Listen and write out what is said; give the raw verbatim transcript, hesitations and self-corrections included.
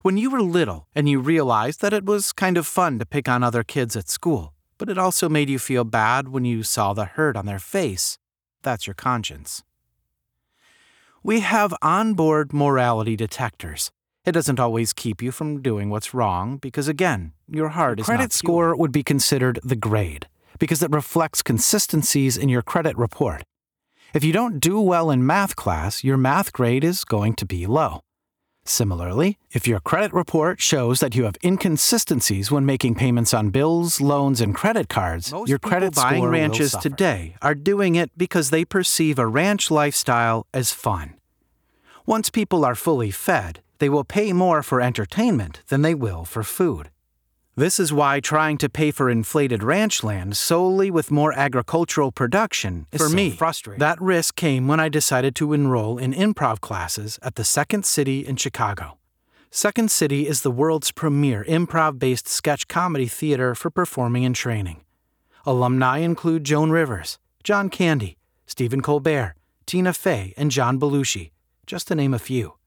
When you were little and you realized that it was kind of fun to pick on other kids at school, but it also made you feel bad when you saw the hurt on their face, that's your conscience. We have onboard morality detectors. It doesn't always keep you from doing what's wrong because, again, your heart is not pure. Credit score would be considered the grade because it reflects consistencies in your credit report. If you don't do well in math class, your math grade is going to be low. Similarly, if your credit report shows that you have inconsistencies when making payments on bills, loans, and credit cards, Most your credit people buying score ranches will suffer. today Are doing it because they perceive a ranch lifestyle as fun. Once people are fully fed, they will pay more for entertainment than they will for food. This is why trying to pay for inflated ranch land solely with more agricultural production is For so me, frustrating. That risk came when I decided to enroll in improv classes at the Second City in Chicago. Second City is the world's premier improv-based sketch comedy theater for performing and training. Alumni include Joan Rivers, John Candy, Stephen Colbert, Tina Fey, and John Belushi, just to name a few.